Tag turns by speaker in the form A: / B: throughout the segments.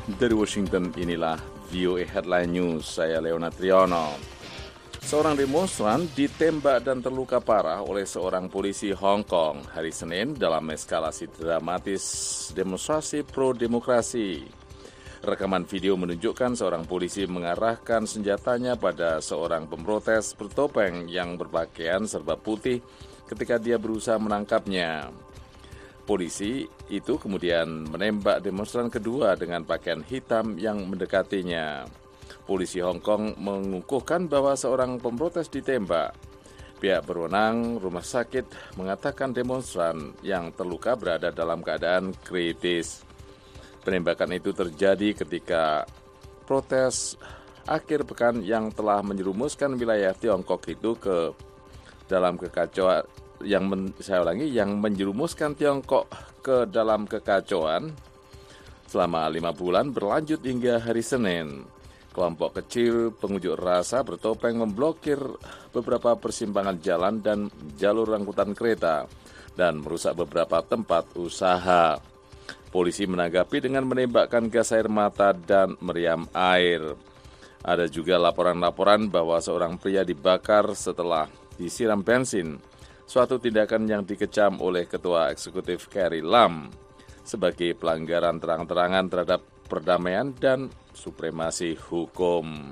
A: Dari Washington, inilah VOA Headline News. Saya Leonard Triono. Seorang demonstran ditembak dan terluka parah oleh seorang polisi Hong Kong hari Senin dalam eskalasi dramatis demonstrasi pro-demokrasi. Rekaman video menunjukkan seorang polisi mengarahkan senjatanya pada seorang pemprotes bertopeng yang berpakaian serba putih ketika dia berusaha menangkapnya. Polisi itu kemudian menembak demonstran kedua dengan pakaian hitam yang mendekatinya. Polisi Hong Kong mengukuhkan bahwa seorang pemprotes ditembak. Pihak berwenang rumah sakit mengatakan demonstran yang terluka berada dalam keadaan kritis. Penembakan itu terjadi ketika protes akhir pekan yang telah menjerumuskan wilayah Tiongkok itu ke dalam kekacauan yang menjerumuskan Tiongkok ke dalam kekacauan selama 5 bulan berlanjut hingga hari Senin. Kelompok kecil pengunjuk rasa bertopeng memblokir beberapa persimpangan jalan dan jalur angkutan kereta dan merusak beberapa tempat usaha. Polisi menanggapi dengan menembakkan gas air mata dan meriam air. Ada juga laporan-laporan bahwa seorang pria dibakar setelah disiram bensin. Suatu tindakan yang dikecam oleh Ketua Eksekutif Carrie Lam sebagai pelanggaran terang-terangan terhadap perdamaian dan supremasi hukum.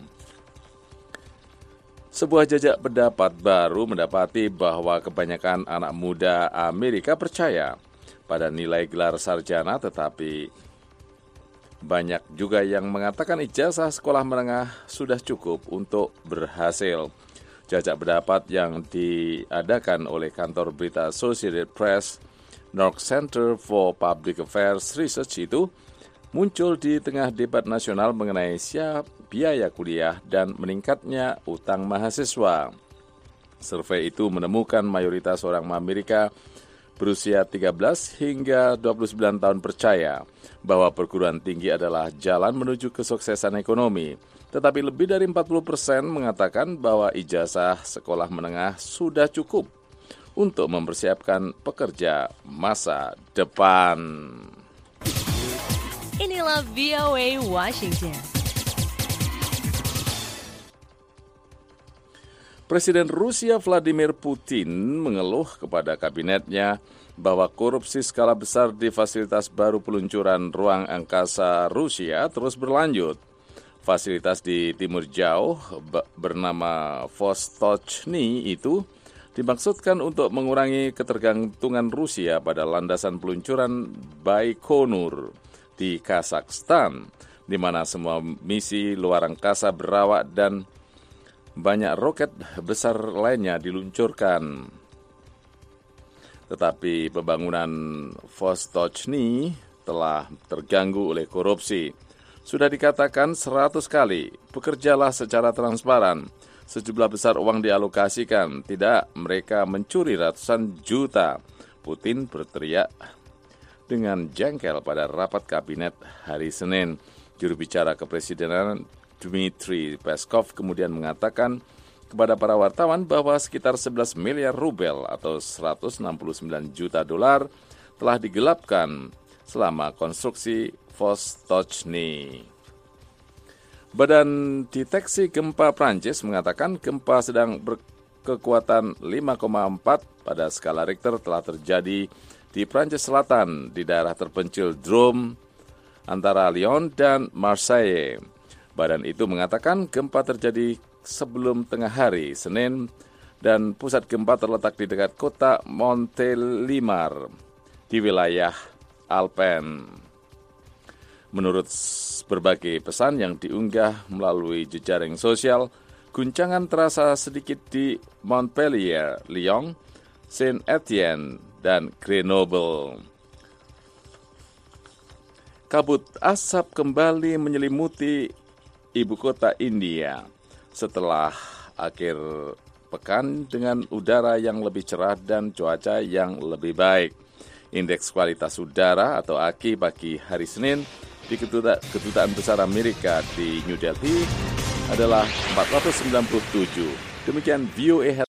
A: Sebuah jajak pendapat baru mendapati bahwa kebanyakan anak muda Amerika percaya pada nilai gelar sarjana, tetapi banyak juga yang mengatakan ijazah sekolah menengah sudah cukup untuk berhasil. Jajak pendapat yang diadakan oleh kantor berita Associated Press, North Center for Public Affairs Research itu muncul di tengah debat nasional mengenai biaya kuliah dan meningkatnya utang mahasiswa. Survei itu menemukan mayoritas orang Amerika berusia 13 hingga 29 tahun percaya bahwa perguruan tinggi adalah jalan menuju kesuksesan ekonomi. Tetapi lebih dari 40% mengatakan bahwa ijazah sekolah menengah sudah cukup untuk mempersiapkan pekerja masa depan.
B: Inilah VOA Washington.
A: Presiden Rusia Vladimir Putin mengeluh kepada kabinetnya bahwa korupsi skala besar di fasilitas baru peluncuran ruang angkasa Rusia terus berlanjut. Fasilitas di timur jauh bernama Vostochny itu dimaksudkan untuk mengurangi ketergantungan Rusia pada landasan peluncuran Baikonur di Kazakhstan, di mana semua misi luar angkasa berawak dan banyak roket besar lainnya diluncurkan. Tetapi pembangunan Vostochny telah terganggu oleh korupsi. Sudah dikatakan 100 kali, bekerjalah secara transparan. Sejumlah besar uang dialokasikan, tidak mereka mencuri ratusan juta. Putin berteriak dengan jengkel pada rapat kabinet hari Senin. Juru bicara kepresidenan Dmitry Peskov kemudian mengatakan kepada para wartawan bahwa sekitar 11 miliar rubel atau 169 juta dolar telah digelapkan selama konstruksi Vostochny. Badan Deteksi Gempa Prancis mengatakan gempa sedang berkekuatan 5,4 pada skala Richter telah terjadi di Prancis Selatan di daerah terpencil Drôme antara Lyon dan Marseille. Badan itu mengatakan gempa terjadi sebelum tengah hari Senin dan pusat gempa terletak di dekat kota Montélimar di wilayah Alpen. Menurut berbagai pesan yang diunggah melalui jejaring sosial, guncangan terasa sedikit di Montpellier, Lyon, Saint-Étienne, dan Grenoble. Kabut asap kembali menyelimuti ibu kota India setelah akhir pekan dengan udara yang lebih cerah dan cuaca yang lebih baik. Indeks kualitas udara atau AQI pagi hari Senin di Kedutaan Besar Amerika di New Delhi adalah 497. Demikian VOA